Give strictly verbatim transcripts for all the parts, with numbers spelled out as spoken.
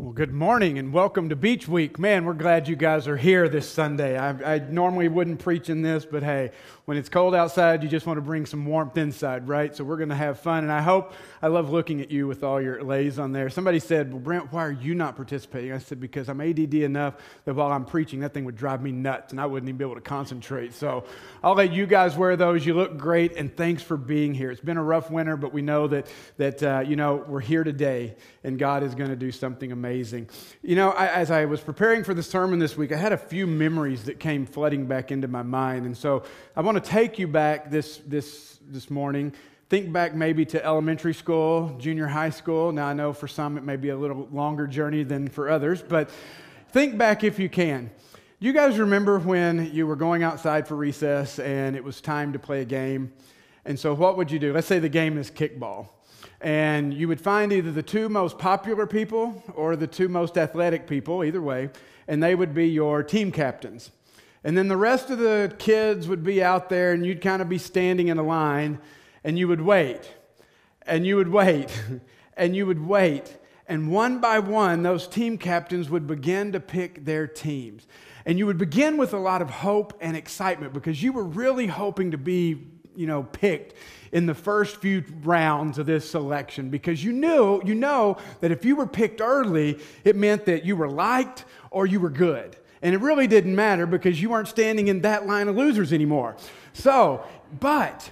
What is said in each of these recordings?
Well, good morning and welcome to Beach Week. Man, we're glad you guys are here this Sunday. I, I normally wouldn't preach in this, but hey, when it's cold outside, you just want to bring some warmth inside, right? So we're going to have fun, and I hope, I love looking at you with all your lays on there. Somebody said, well, Brent, why are you not participating? I said, because I'm A D D enough that while I'm preaching, that thing would drive me nuts, and I wouldn't even be able to concentrate. So I'll let you guys wear those. You look great, and thanks for being here. It's been a rough winter, but we know that, that uh, you know, we're here today, and God is going to do something amazing. You know, I, as I was preparing for the sermon this week, I had a few memories that came flooding back into my mind. And so I want to take you back this this this morning. Think back maybe to elementary school, junior high school. Now, I know for some it may be a little longer journey than for others, but think back if you can. You guys remember when you were going outside for recess and it was time to play a game? And so what would you do? Let's say the game is kickball. And you would find either the two most popular people or the two most athletic people, either way, and they would be your team captains. And then the rest of the kids would be out there, and you'd kind of be standing in a line, and you would wait, and you would wait, and you would wait. And one by one, those team captains would begin to pick their teams. And you would begin with a lot of hope and excitement because you were really hoping to be, you know, picked in the first few rounds of this selection because you knew, you know that if you were picked early, it meant that you were liked or you were good. And it really didn't matter because you weren't standing in that line of losers anymore. So, but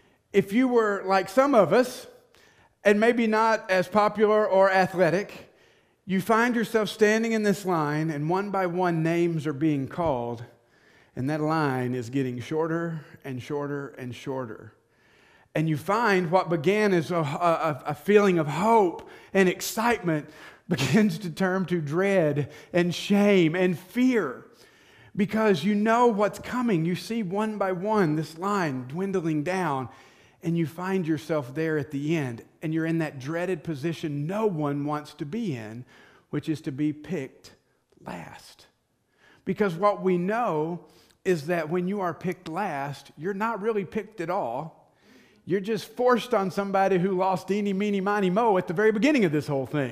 if you were like some of us, and maybe not as popular or athletic, you find yourself standing in this line and one by one names are being called, and that line is getting shorter and shorter and shorter. And you find what began as a, a, a feeling of hope and excitement begins to turn to dread and shame and fear because you know what's coming. You see one by one this line dwindling down, and you find yourself there at the end, and you're in that dreaded position no one wants to be in, which is to be picked last. Because what we know is that when you are picked last, you're not really picked at all. You're just forced on somebody who lost eeny, meeny, miny, mo at the very beginning of this whole thing.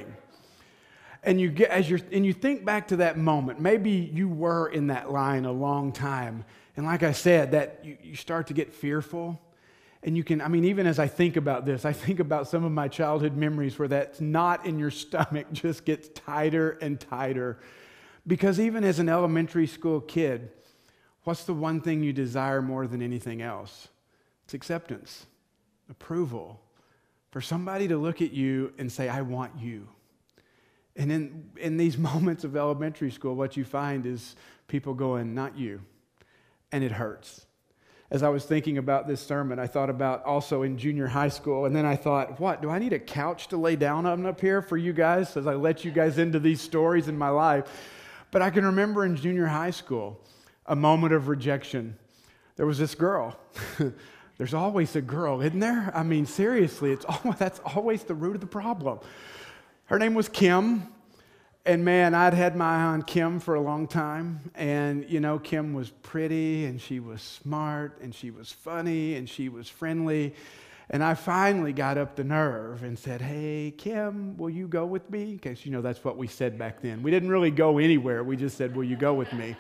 And you get as you're and you think back to that moment. Maybe you were in that line a long time, and like I said, that you, you start to get fearful. And you can, I mean, even as I think about this, I think about some of my childhood memories where that knot in your stomach just gets tighter and tighter. Because even as an elementary school kid, what's the one thing you desire more than anything else? It's acceptance, approval, for somebody to look at you and say, I want you. And in, in these moments of elementary school, what you find is people going, not you. And it hurts. As I was thinking about this sermon, I thought about also in junior high school, and then I thought, what, do I need a couch to lay down on up here for you guys as I let you guys into these stories in my life? But I can remember in junior high school, a moment of rejection. There was this girl. There's always a girl, isn't there? I mean, seriously, it's always, that's always the root of the problem. Her name was Kim. And man, I'd had my eye on Kim for a long time. And, you know, Kim was pretty, and she was smart, and she was funny, and she was friendly. And I finally got up the nerve and said, hey, Kim, will you go with me? Because, you know, that's what we said back then. We didn't really go anywhere. We just said, will you go with me?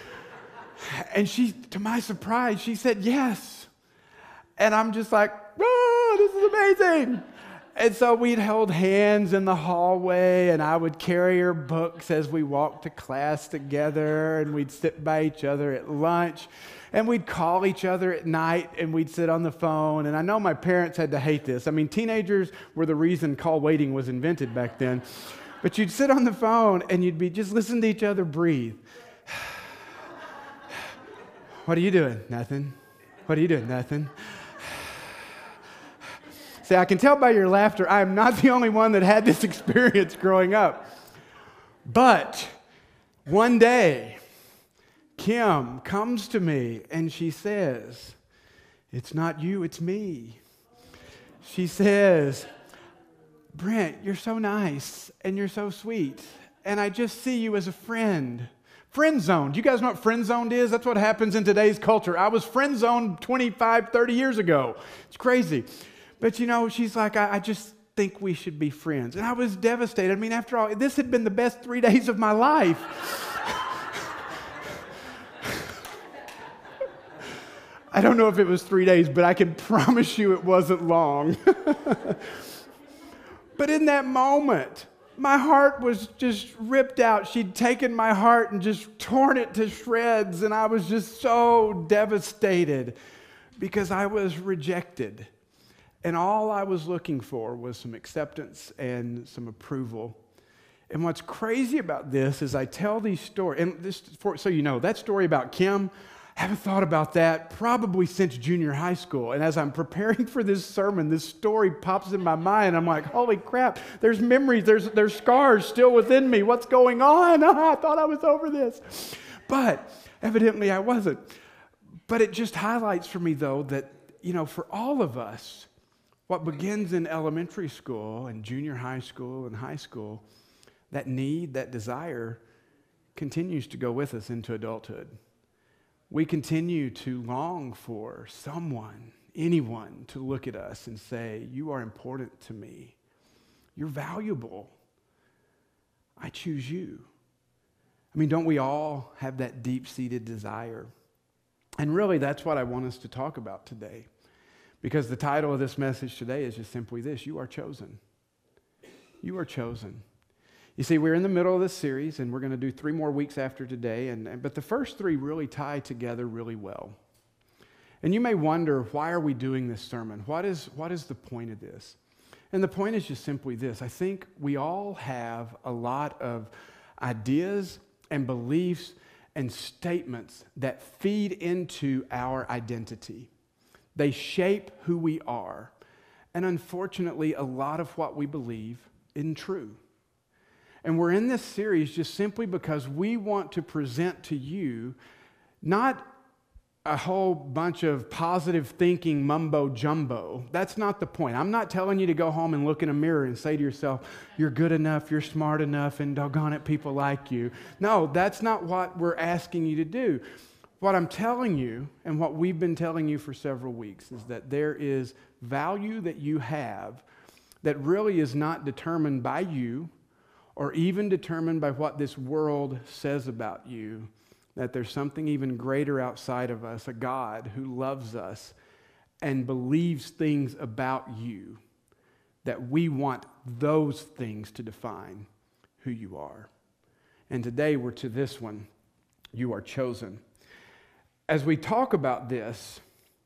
And she, to my surprise, she said yes. And I'm just like, oh, this is amazing. And so we'd held hands in the hallway, and I would carry her books as we walked to class together, and we'd sit by each other at lunch, and we'd call each other at night, and we'd sit on the phone. And I know my parents had to hate this. I mean, teenagers were the reason call waiting was invented back then. But you'd sit on the phone, and you'd be just listen to each other breathe. What are you doing? Nothing. What are you doing? Nothing. See, I can tell by your laughter, I am not the only one that had this experience growing up. But one day, Kim comes to me and she says, it's not you, it's me. She says, Brent, you're so nice and you're so sweet, and I just see you as a friend. Friend zoned. You guys know what friend zoned is? That's what happens in today's culture. I was friend zoned twenty-five, thirty years ago. It's crazy. But, you know, she's like, I, I just, think we should be friends. And I was devastated. I mean, after all, this had been the best three days of my life. I don't know if it was three days, but I can promise you it wasn't long. But in that moment, my heart was just ripped out. She'd taken my heart and just torn it to shreds, and I was just so devastated because I was rejected. And all I was looking for was some acceptance and some approval. And what's crazy about this is I tell these stories, and this, for, so you know, that story about Kim, I haven't thought about that probably since junior high school. And as I'm preparing for this sermon, this story pops in my mind. I'm like, holy crap, there's memories, there's, there's scars still within me. What's going on? I thought I was over this. But evidently I wasn't. But it just highlights for me, though, that, you know, for all of us, what begins in elementary school and junior high school and high school, that need, that desire continues to go with us into adulthood. We continue to long for someone, anyone, to look at us and say, you are important to me. You're valuable. I choose you. I mean, don't we all have that deep-seated desire? And really, that's what I want us to talk about today. Because the title of this message today is just simply this: you are chosen. You are chosen. You see, we're in the middle of this series, and we're going to do three more weeks after today, and, and but the first three really tie together really well. And you may wonder, why are we doing this sermon? What is, what is the point of this? And the point is just simply this. I think we all have a lot of ideas and beliefs and statements that feed into our identity. They shape who we are. And unfortunately, a lot of what we believe isn't true. And we're in this series just simply because we want to present to you not a whole bunch of positive thinking mumbo jumbo. That's not the point. I'm not telling you to go home and look in a mirror and say to yourself, you're good enough, you're smart enough, and doggone it, people like you. No, that's not what we're asking you to do. What I'm telling you, and what we've been telling you for several weeks, is that there is value that you have that really is not determined by you or even determined by what this world says about you, that there's something even greater outside of us, a God who loves us and believes things about you, that we want those things to define who you are. And today we're to this one: you are chosen. As we talk about this,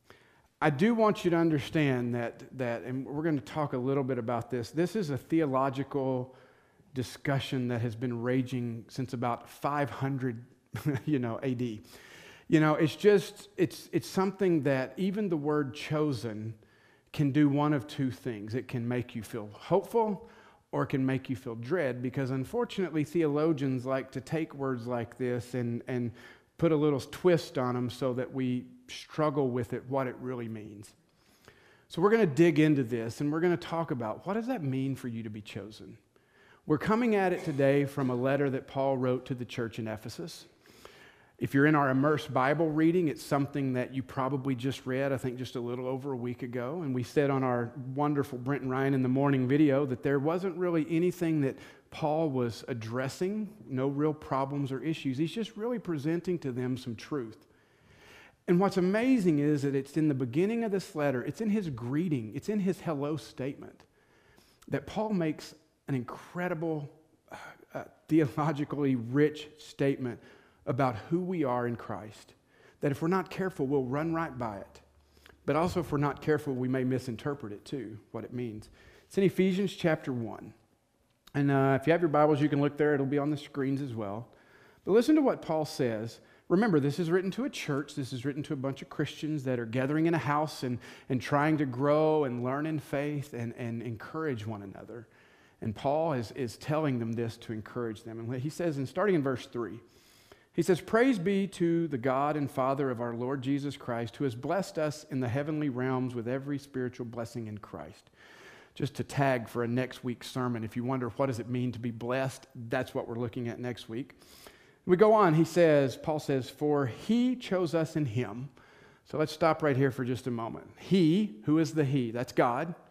I do want you to understand that, that, and we're going to talk a little bit about this, this is a theological discussion that has been raging since about five hundred, you know, A D. You know, it's just, it's it's something that even the word chosen can do one of two things. It can make you feel hopeful, or it can make you feel dread, because unfortunately theologians like to take words like this and, and put a little twist on them so that we struggle with it, what it really means. So we're going to dig into this, and we're going to talk about, what does that mean for you to be chosen? We're coming at it today from a letter that Paul wrote to the church in Ephesus. If you're in our Immersed Bible reading, it's something that you probably just read, I think just a little over a week ago. And we said on our wonderful Brent and Ryan in the Morning video that there wasn't really anything that Paul was addressing, no real problems or issues. He's just really presenting to them some truth. And what's amazing is that it's in the beginning of this letter, it's in his greeting, it's in his hello statement, that Paul makes an incredible, uh, uh, theologically rich statement about who we are in Christ. That if we're not careful, we'll run right by it. But also, if we're not careful, we may misinterpret it too, what it means. It's in Ephesians chapter one. And uh, if you have your Bibles, you can look there. It'll be on the screens as well. But listen to what Paul says. Remember, this is written to a church. This is written to a bunch of Christians that are gathering in a house and, and trying to grow and learn in faith and, and encourage one another. And Paul is, is telling them this to encourage them. And he says, and starting in verse three, he says, "Praise be to the God and Father of our Lord Jesus Christ, who has blessed us in the heavenly realms with every spiritual blessing in Christ." Just to tag for a next week's sermon, if you wonder what does it mean to be blessed, that's what we're looking at next week. We go on, he says, Paul says, "For he chose us in him." So let's stop right here for just a moment. He, who is the he? That's God.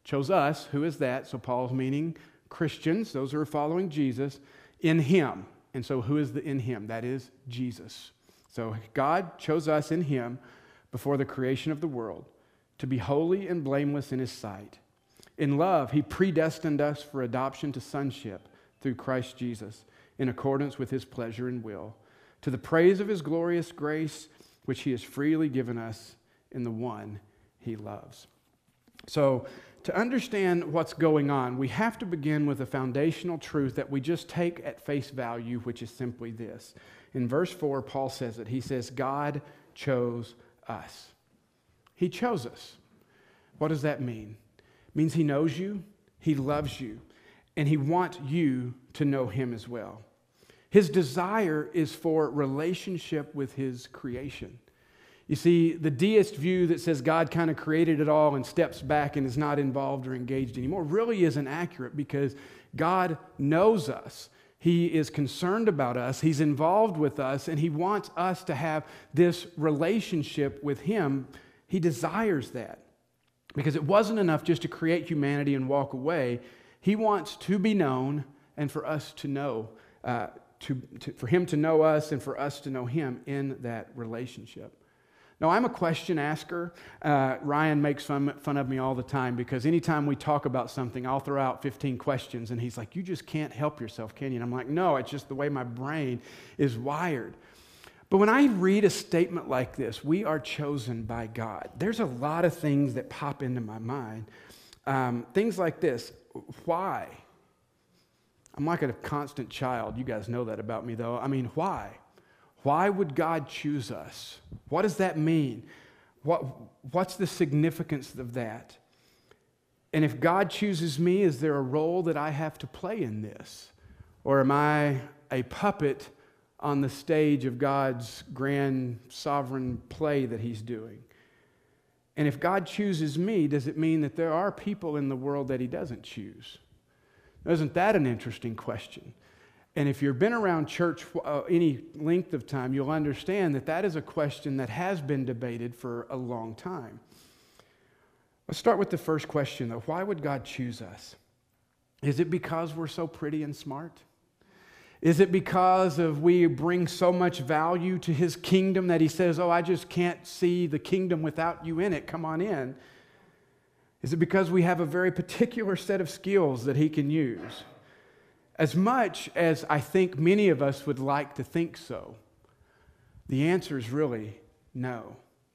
Chose us. Who is that? So Paul's meaning Christians, those who are following Jesus, in him. And so who is the in him? That is Jesus. So God chose us in him before the creation of the world to be holy and blameless in his sight. In love, he predestined us for adoption to sonship through Christ Jesus, in accordance with his pleasure and will, to the praise of his glorious grace, which he has freely given us in the one he loves. So, to understand what's going on, we have to begin with a foundational truth that we just take at face value, which is simply this. In verse four, Paul says it. He says, God chose us. He chose us. What does that mean? It means he knows you, he loves you, and he wants you to know him as well. His desire is for relationship with his creation. You see, the deist view that says God kind of created it all and steps back and is not involved or engaged anymore really isn't accurate, because God knows us. He is concerned about us. He's involved with us, and he wants us to have this relationship with him. He desires that, because it wasn't enough just to create humanity and walk away. He wants to be known and for us to know, uh, to, to, for him to know us and for us to know him in that relationship. Now, I'm a question asker. Uh, Ryan makes fun, fun of me all the time, because anytime we talk about something, I'll throw out fifteen questions, and he's like, you just can't help yourself, can you? And I'm like, no, it's just the way my brain is wired. But when I read a statement like this, we are chosen by God, there's a lot of things that pop into my mind. Um, things like this. Why? I'm like a constant child. You guys know that about me, though. I mean, why? Why would God choose us? What does that mean? What, what's the significance of that? And if God chooses me, is there a role that I have to play in this? Or am I a puppet on the stage of God's grand sovereign play that he's doing? And if God chooses me, does it mean that there are people in the world that he doesn't choose? Isn't that an interesting question? And if you've been around church uh, any length of time, you'll understand that that is a question that has been debated for a long time. Let's start with the first question, though. Why would God choose us? Is it because we're so pretty and smart? Is it because of we bring so much value to his kingdom that he says, oh, I just can't see the kingdom without you in it. Come on in. Is it because we have a very particular set of skills that he can use? As much as I think many of us would like to think so, the answer is really no.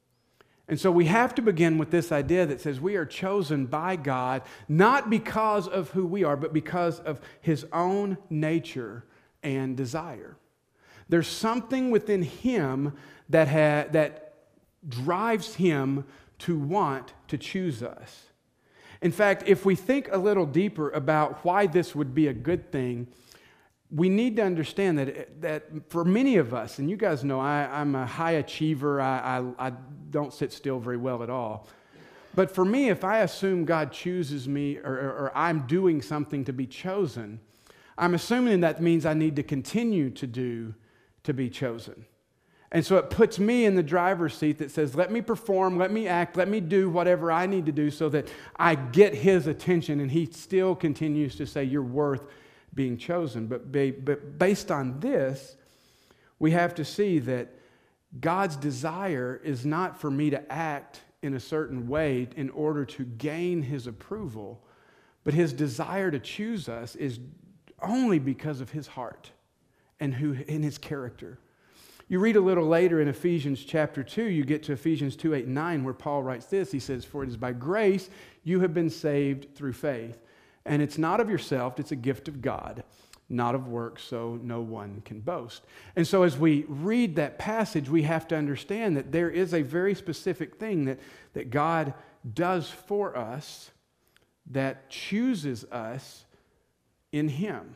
And so we have to begin with this idea that says we are chosen by God, not because of who we are, but because of his own nature and desire. There's something within him that, ha- that drives him to want to choose us. In fact, if we think a little deeper about why this would be a good thing, we need to understand that, that for many of us, and you guys know I, I'm a high achiever, I, I, I don't sit still very well at all. But for me, if I assume God chooses me or, or, or I'm doing something to be chosen, I'm assuming that means I need to continue to do to be chosen. And so it puts me in the driver's seat that says, let me perform, let me act, let me do whatever I need to do so that I get his attention, and he still continues to say, you're worth being chosen. But, but based on this, we have to see that God's desire is not for me to act in a certain way in order to gain his approval, but his desire to choose us is only because of his heart and who in his character. You read a little later in Ephesians chapter two, you get to Ephesians two, eight, and nine, where Paul writes this. He says, for it is by grace you have been saved through faith. And it's not of yourself, it's a gift of God, not of works, so no one can boast. And so as we read that passage, we have to understand that there is a very specific thing that, that God does for us that chooses us in him.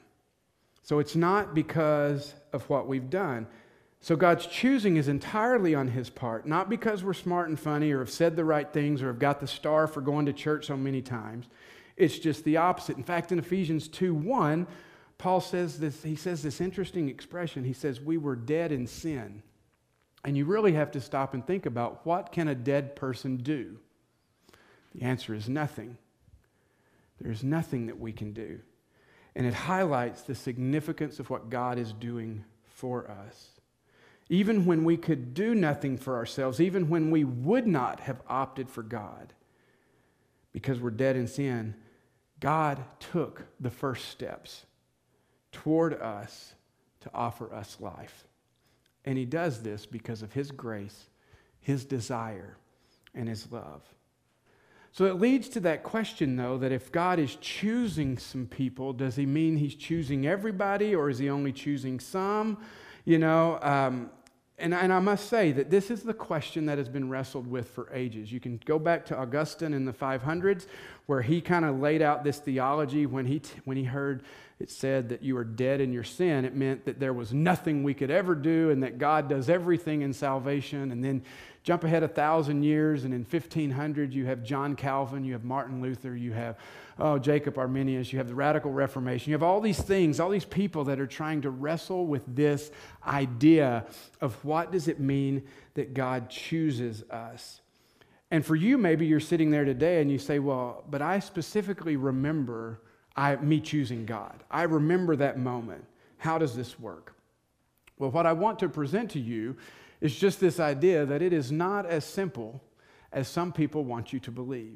So it's not because of what we've done. So God's choosing is entirely on his part, not because we're smart and funny or have said the right things or have got the star for going to church so many times. It's just the opposite. In fact, in Ephesians two, one, Paul says this, he says this interesting expression. He says, we were dead in sin. And you really have to stop and think about, what can a dead person do? The answer is nothing. There's nothing that we can do. And it highlights the significance of what God is doing for us. Even when we could do nothing for ourselves, even when we would not have opted for God, because we're dead in sin, God took the first steps toward us to offer us life. And he does this because of his grace, his desire, and his love. So it leads to that question, though, that if God is choosing some people, does he mean he's choosing everybody, or is he only choosing some? You know, um, and, and I must say that this is the question that has been wrestled with for ages. You can go back to Augustine in the five hundreds, where he kind of laid out this theology when he, t- when he heard it said that you are dead in your sin. It meant that there was nothing we could ever do and that God does everything in salvation. And then jump ahead a thousand years, and in fifteen hundred you have John Calvin, you have Martin Luther, you have oh, Jacob Arminius, you have the Radical Reformation. You have all these things, all these people that are trying to wrestle with this idea of what does it mean that God chooses us. And for you, maybe you're sitting there today and you say, well, but I specifically remember I, me choosing God. I remember that moment. How does this work? Well, what I want to present to you is just this idea that it is not as simple as some people want you to believe.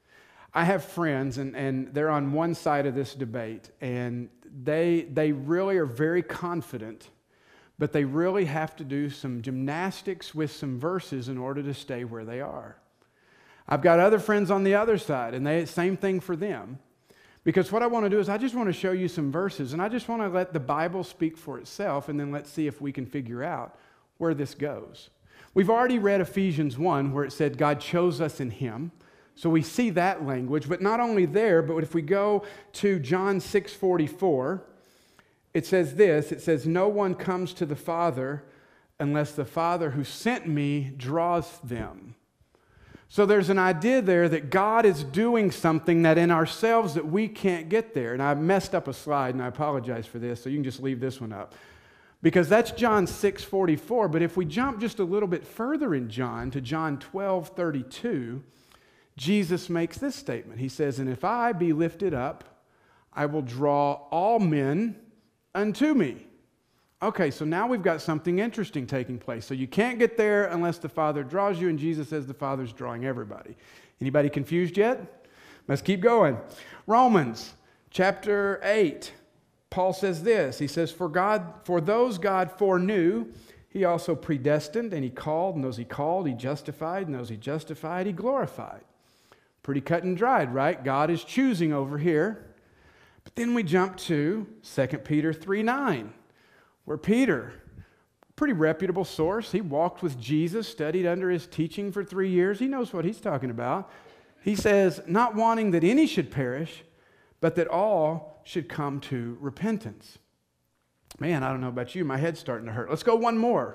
I have friends, and, and they're on one side of this debate, and they, they really are very confident, but they really have to do some gymnastics with some verses in order to stay where they are. I've got other friends on the other side, and they same thing for them. Because what I want to do is I just want to show you some verses, and I just want to let the Bible speak for itself, and then let's see if we can figure out where this goes. We've already read Ephesians one, where it said God chose us in him. So we see that language, but not only there, but if we go to John six forty-four, it says this, it says, no one comes to the Father unless the Father who sent me draws them. So there's an idea there that God is doing something that in ourselves that we can't get there. And I messed up a slide, and I apologize for this, so you can just leave this one up. Because that's John six forty-four, but if we jump just a little bit further in John to John twelve thirty-two, Jesus makes this statement. He says, and if I be lifted up, I will draw all men unto me. Okay, so now we've got something interesting taking place. So you can't get there unless the Father draws you, and Jesus says the Father's drawing everybody. Anybody confused yet? Let's keep going. Romans chapter eight. Paul says this. He says, for God, for those God foreknew, he also predestined, and he called, and those he called, he justified, and those he justified, he glorified. Pretty cut and dried, right? God is choosing over here. But then we jump to Second Peter three nine, where Peter, pretty reputable source, he walked with Jesus, studied under his teaching for three years. He knows what he's talking about. He says, not wanting that any should perish, but that all should come to repentance. Man, I don't know about you. My head's starting to hurt. Let's go one more.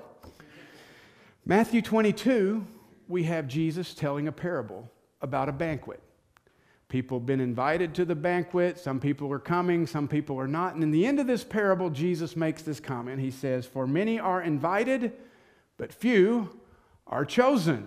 Matthew twenty-two, we have Jesus telling a parable about a banquet. People have been invited to the banquet. Some people are coming. Some people are not. And in the end of this parable, Jesus makes this comment. He says, for many are invited, but few are chosen.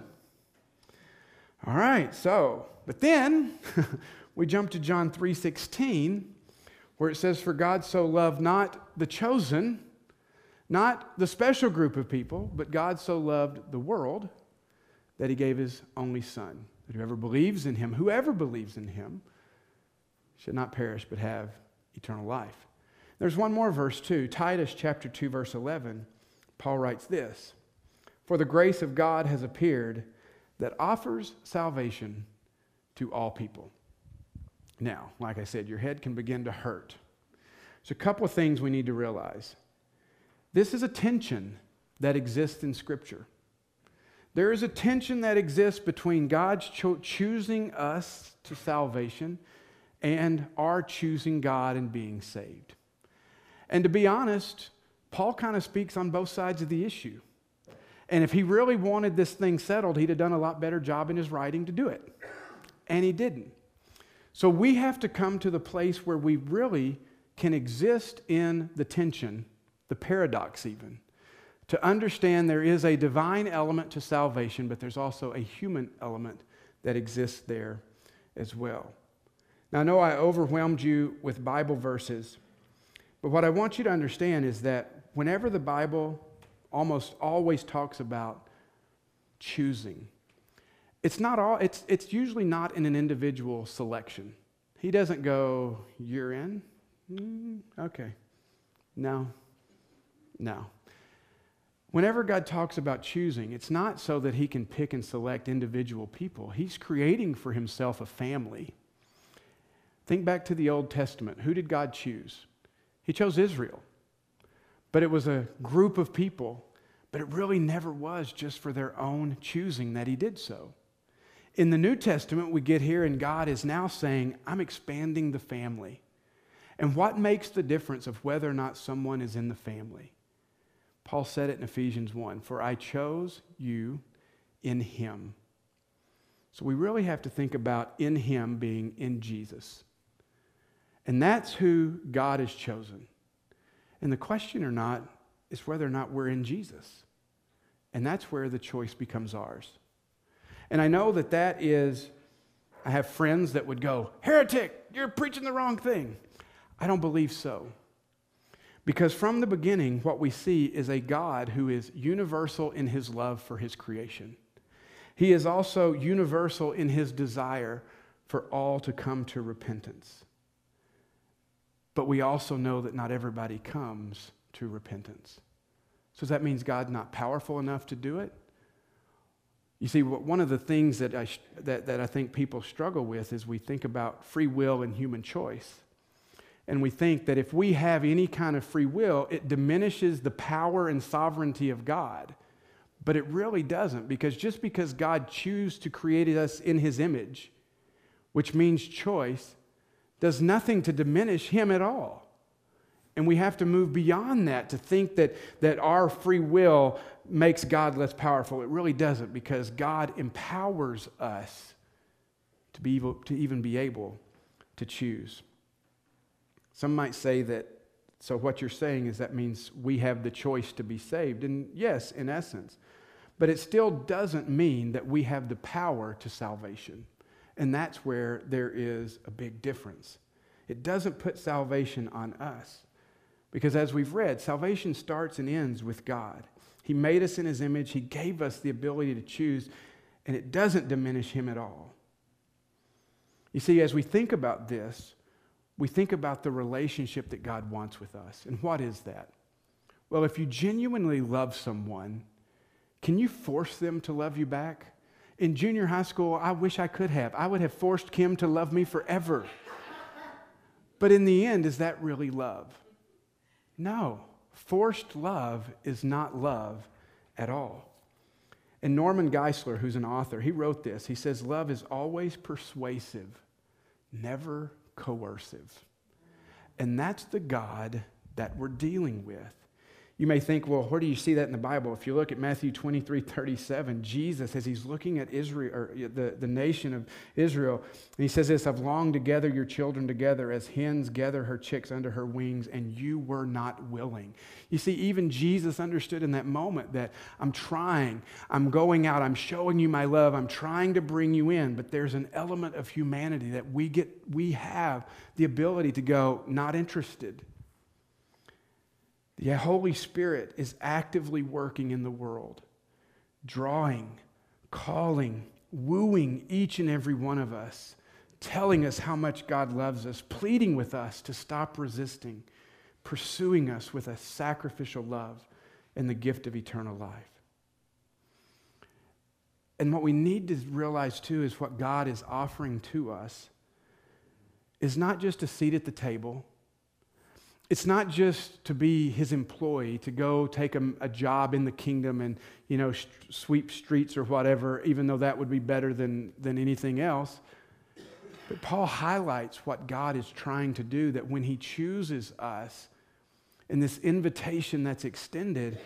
All right, so, but then we jump to John three sixteen, where it says, for God so loved not the chosen, not the special group of people, but God so loved the world that he gave his only Son, that whoever believes in him, whoever believes in him, should not perish but have eternal life. There's one more verse too, Titus chapter two, verse eleven. Paul writes this, for the grace of God has appeared that offers salvation to all people. Now, like I said, your head can begin to hurt. There's a couple of things we need to realize. This is a tension that exists in Scripture. There is a tension that exists between God's cho- choosing us to salvation and our choosing God and being saved. And to be honest, Paul kind of speaks on both sides of the issue. And if he really wanted this thing settled, he'd have done a lot better job in his writing to do it. And he didn't. So we have to come to the place where we really can exist in the tension, the paradox even, to understand there is a divine element to salvation, but there's also a human element that exists there as well. Now, I know I overwhelmed you with Bible verses, but what I want you to understand is that whenever the Bible almost always talks about choosing, it's not all, it's, it's usually not in an individual selection. He doesn't go, you're in? Mm, okay. No. No. Whenever God talks about choosing, it's not so that he can pick and select individual people. He's creating for himself a family. Think back to the Old Testament. Who did God choose? He chose Israel. But it was a group of people, but it really never was just for their own choosing that he did so. In the New Testament, we get here and God is now saying, I'm expanding the family. And what makes the difference of whether or not someone is in the family? Paul said it in Ephesians one, for I chose you in him. So we really have to think about in him being in Jesus. And that's who God has chosen. And the question or not is whether or not we're in Jesus. And that's where the choice becomes ours. And I know that that is, I have friends that would go, heretic, you're preaching the wrong thing. I don't believe so. Because from the beginning, what we see is a God who is universal in his love for his creation. He is also universal in his desire for all to come to repentance. But we also know that not everybody comes to repentance. So that means God's not powerful enough to do it? You see, one of the things that I, that, that I think people struggle with is we think about free will and human choice. And we think that if we have any kind of free will, it diminishes the power and sovereignty of God. But it really doesn't, because just because God chose to create us in his image, which means choice, does nothing to diminish him at all. And we have to move beyond that to think that, that our free will makes God less powerful. It really doesn't, because God empowers us to be able, to even be able to choose. Some might say that, so what you're saying is that means we have the choice to be saved. And yes, in essence. But it still doesn't mean that we have the power to salvation. And that's where there is a big difference. It doesn't put salvation on us. Because as we've read, salvation starts and ends with God. He made us in his image. He gave us the ability to choose. And it doesn't diminish him at all. You see, as we think about this, we think about the relationship that God wants with us. And what is that? Well, if you genuinely love someone, can you force them to love you back? In junior high school, I wish I could have. I would have forced Kim to love me forever. But in the end, is that really love? No. Forced love is not love at all. And Norman Geisler, who's an author, he wrote this. He says, love is always persuasive, never coercive. And that's the God that we're dealing with. You may think, well, where do you see that in the Bible? If you look at Matthew twenty-three thirty-seven, Jesus, as he's looking at Israel, or the, the nation of Israel, and he says this, I've longed to gather your children together as hens gather her chicks under her wings, and you were not willing. You see, even Jesus understood in that moment that I'm trying, I'm going out, I'm showing you my love, I'm trying to bring you in, but there's an element of humanity that we get, we have the ability to go, not interested. The Holy Spirit is actively working in the world, drawing, calling, wooing each and every one of us, telling us how much God loves us, pleading with us to stop resisting, pursuing us with a sacrificial love and the gift of eternal life. And what we need to realize too is what God is offering to us is not just a seat at the table. It's not just to be his employee, to go take a, a job in the kingdom and, you know, sh- sweep streets or whatever, even though that would be better than, than anything else. But Paul highlights what God is trying to do, that when he chooses us, and this invitation that's extended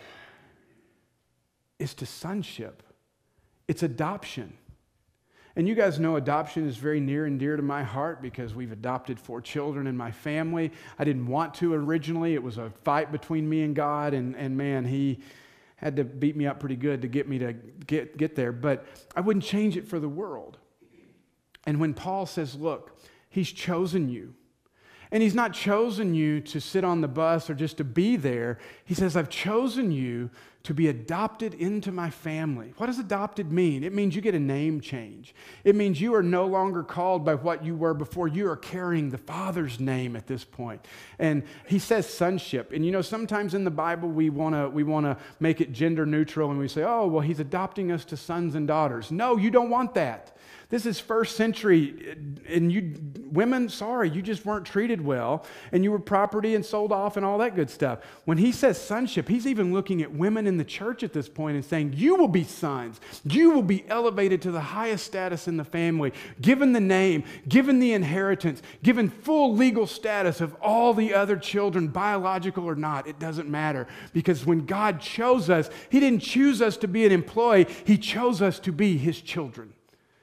is to sonship. It's adoption. And you guys know adoption is very near and dear to my heart because we've adopted four children in my family. I didn't want to originally. It was a fight between me and God, and, and man, he had to beat me up pretty good to get me to get, get there. But I wouldn't change it for the world. And when Paul says, look, He's chosen you. And he's not chosen you to sit on the bus or just to be there. He says, I've chosen you to be adopted into my family. What does adopted mean? It means you get a name change. It means you are no longer called by what you were before. You are carrying the Father's name at this point. And he says sonship. And you know, sometimes in the Bible we want to we want to make it gender neutral and we say, oh, well, he's adopting us to sons and daughters. No, you don't want that. This is first century, and you women, sorry, you just weren't treated well, and you were property and sold off and all that good stuff. When he says sonship, he's even looking at women in the church at this point and saying, you will be sons. You will be elevated to the highest status in the family, given the name, given the inheritance, given full legal status of all the other children, biological or not. It doesn't matter, because when God chose us, he didn't choose us to be an employee. He chose us to be his children.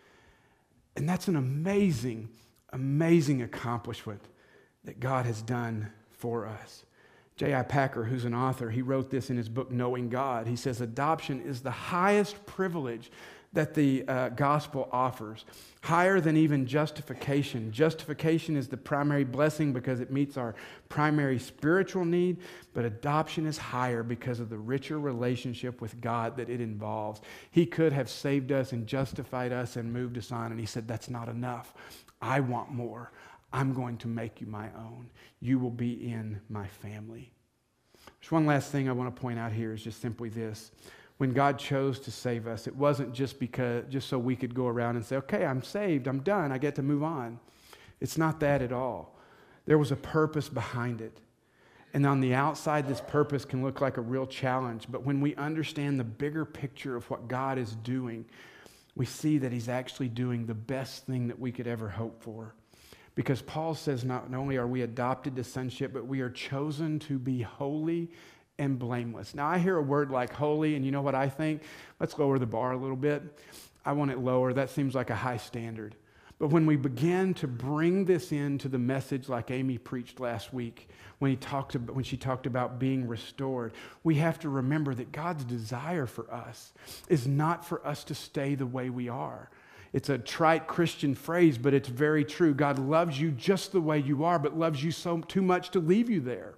And that's an amazing, amazing accomplishment that God has done for us. J I Packer, who's an author, he wrote this in his book, Knowing God. He says, adoption is the highest privilege that the uh, gospel offers, higher than even justification. Justification is the primary blessing because it meets our primary spiritual need, but adoption is higher because of the richer relationship with God that it involves. He could have saved us and justified us and moved us on, and he said, that's not enough. I want more. I'm going to make you my own. You will be in my family. There's one last thing I want to point out here is just simply this. When God chose to save us, it wasn't just because just so we could go around and say, okay, I'm saved, I'm done, I get to move on. It's not that at all. There was a purpose behind it. And on the outside, this purpose can look like a real challenge. But when we understand the bigger picture of what God is doing, we see that he's actually doing the best thing that we could ever hope for. Because Paul says not only are we adopted to sonship, but we are chosen to be holy and blameless. Now, I hear a word like holy, and you know what I think? Let's lower the bar a little bit. I want it lower. That seems like a high standard. But when we begin to bring this into the message like Amy preached last week, when, he talked about, when she talked about being restored, we have to remember that God's desire for us is not for us to stay the way we are. It's a trite Christian phrase, but it's very true. God loves you just the way you are, but loves you so too much to leave you there.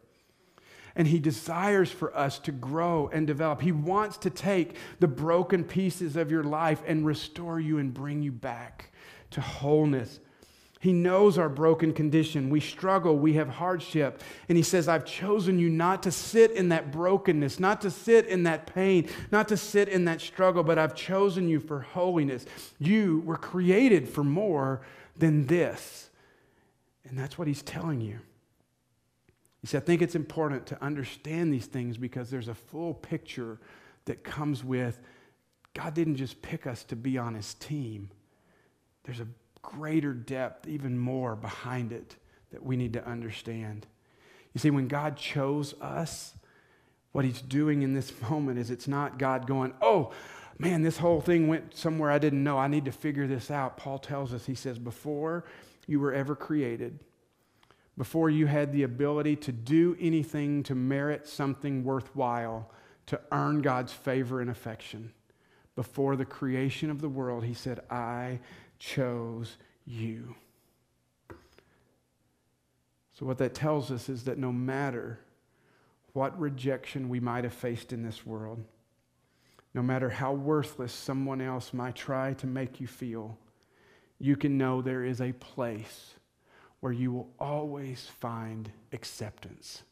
And he desires for us to grow and develop. He wants to take the broken pieces of your life and restore you and bring you back to wholeness. He knows our broken condition. We struggle. We have hardship. And he says, I've chosen you not to sit in that brokenness, not to sit in that pain, not to sit in that struggle, but I've chosen you for holiness. You were created for more than this. And that's what he's telling you. You see, I think it's important to understand these things because there's a full picture that comes with God didn't just pick us to be on his team. There's a greater depth, even more behind it that we need to understand. You see, when God chose us, what he's doing in this moment is it's not God going, oh, man, this whole thing went somewhere I didn't know. I need to figure this out. Paul tells us, he says, before you were ever created, before you had the ability to do anything to merit something worthwhile, to earn God's favor and affection, before the creation of the world, he said, I chose you. So what that tells us is that no matter what rejection we might have faced in this world, no matter how worthless someone else might try to make you feel, you can know there is a place where you will always find acceptance.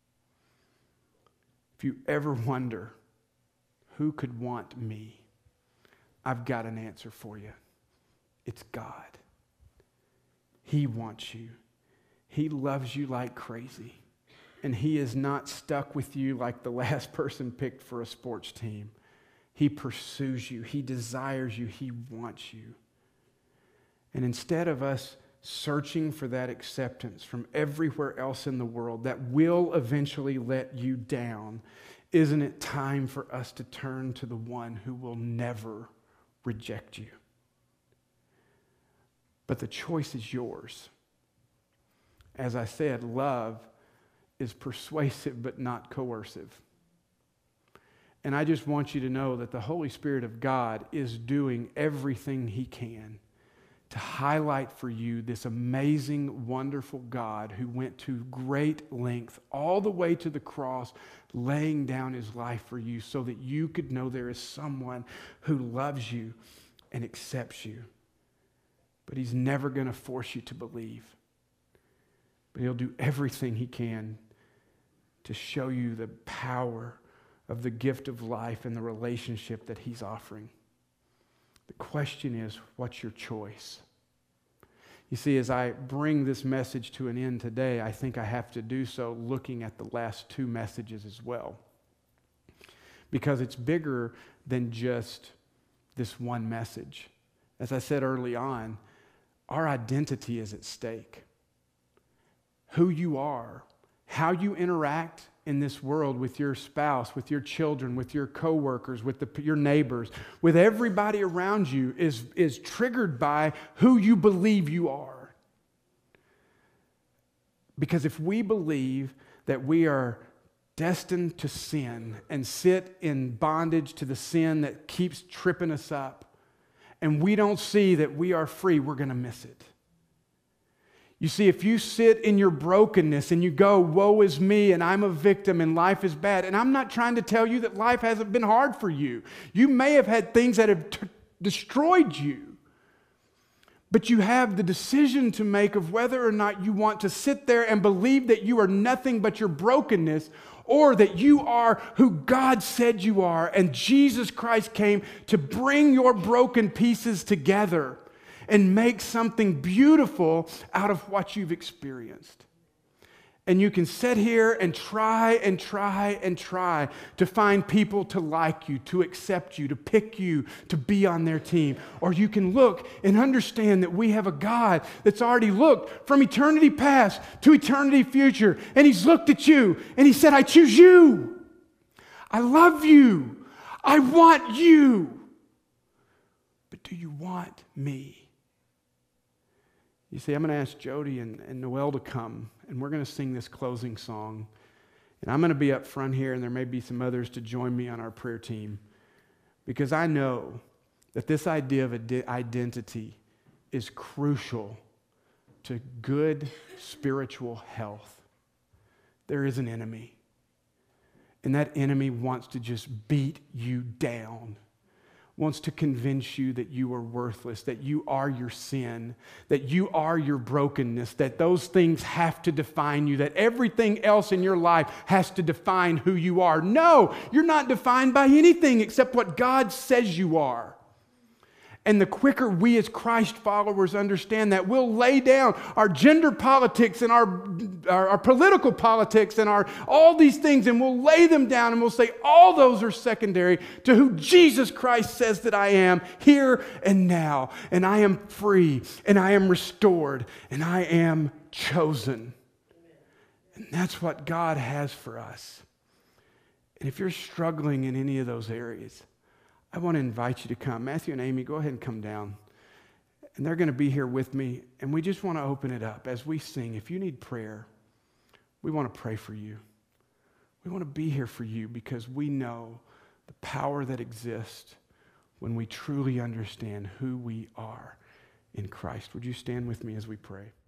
If you ever wonder, who could want me? I've got an answer for you. It's God. He wants you. He loves you like crazy. And he is not stuck with you like the last person picked for a sports team. He pursues you. He desires you. He wants you. And instead of us searching for that acceptance from everywhere else in the world that will eventually let you down, isn't it time for us to turn to the one who will never reject you? But the choice is yours. As I said, love is persuasive but not coercive. And I just want you to know that the Holy Spirit of God is doing everything he can to highlight for you this amazing, wonderful God who went to great length all the way to the cross, laying down his life for you so that you could know there is someone who loves you and accepts you. But he's never going to force you to believe. But he'll do everything he can to show you the power of the gift of life and the relationship that he's offering. The question is, what's your choice? You see, as I bring this message to an end today, I think I have to do so looking at the last two messages as well. Because it's bigger than just this one message. As I said early on, our identity is at stake. Who you are, how you interact in this world with your spouse, with your children, with your coworkers, with the, your neighbors, with everybody around you is, is triggered by who you believe you are. Because if we believe that we are destined to sin and sit in bondage to the sin that keeps tripping us up, and we don't see that we are free, we're going to miss it. You see, if you sit in your brokenness and you go, woe is me, and I'm a victim, and life is bad, and I'm not trying to tell you that life hasn't been hard for you. You may have had things that have t- destroyed you, but you have the decision to make of whether or not you want to sit there and believe that you are nothing but your brokenness, or that you are who God said you are, and Jesus Christ came to bring your broken pieces together and make something beautiful out of what you've experienced. And you can sit here and try and try and try to find people to like you, to accept you, to pick you, to be on their team. Or you can look and understand that we have a God that's already looked from eternity past to eternity future. And he's looked at you and he said, I choose you. I love you. I want you. But do you want me? You see, I'm going to ask Jody and, and Noel to come, and we're going to sing this closing song. And I'm going to be up front here, and there may be some others to join me on our prayer team, because I know that this idea of ide- identity is crucial to good spiritual health. There is an enemy, and that enemy wants to just beat you down. Wants to convince you that you are worthless, that you are your sin, that you are your brokenness, that those things have to define you, that everything else in your life has to define who you are. No, you're not defined by anything except what God says you are. And the quicker we as Christ followers understand that, we'll lay down our gender politics and our, our, our political politics and our all these things, and we'll lay them down and we'll say all those are secondary to who Jesus Christ says that I am here and now. And I am free and I am restored and I am chosen. And that's what God has for us. And if you're struggling in any of those areas, I want to invite you to come. Matthew and Amy, go ahead and come down. And they're going to be here with me. And we just want to open it up as we sing. If you need prayer, we want to pray for you. We want to be here for you because we know the power that exists when we truly understand who we are in Christ. Would you stand with me as we pray?